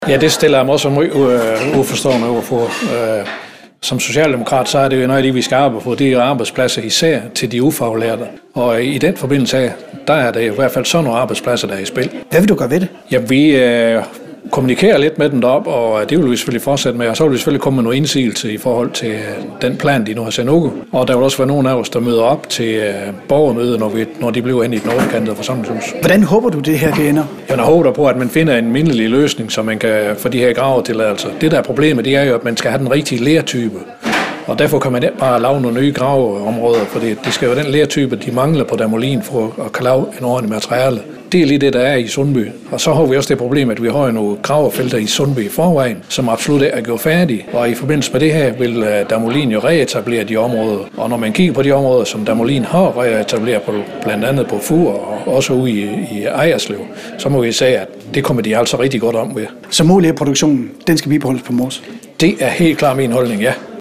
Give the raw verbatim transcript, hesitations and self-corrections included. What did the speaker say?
Ja, det stiller jeg mig også meget uh, uforstående overfor. Uh, som socialdemokrat, så er det jo noget af det, vi skal arbejde på. Det er arbejdspladser især til de ufaglærte. Og i den forbindelse, der er det i hvert fald sådan nogle arbejdspladser, der er i spil. Hvad vil du gøre ved det? Ja, vi uh, kommunikerer lidt med dem deroppe, og det vil vi selvfølgelig fortsætte med. Og så vil vi selvfølgelig komme med noget indsigelse i forhold til den plan, de nu har sendt ud. Og der vil også være nogen af os, der møder op til uh, borgermødet, når, vi, når de bliver inde i den overkantede forsamlingshus. Hvordan håber du, det her det ender? Jeg håber på, at man finder en mindelig løsning, så man kan få de her gravetilladelser. Det der er problemet, det er jo, at man skal have den rigtige lertype. Og derfor kan man ikke bare lave nogle nye graveområder, for det skal jo den lertype, de mangler på Damolin for at kan lave en ordentlig materiale. Det er lige det, der er i Sundby. Og så har vi også det problem, at vi har nogle gravefelter i Sundby i forvejen, som absolut er gjort færdige. Og i forbindelse med det her vil Damolin jo reetablere de områder. Og når man kigger på de områder, som Damolin har reetableret på, blandt andet på Fur og også ude i, i Ejerslev, så må vi sige, at det kommer de altså rigtig godt om ved. Så målet er produktionen, den skal bibeholdes på Mors? Det er helt klart min holdning, ja.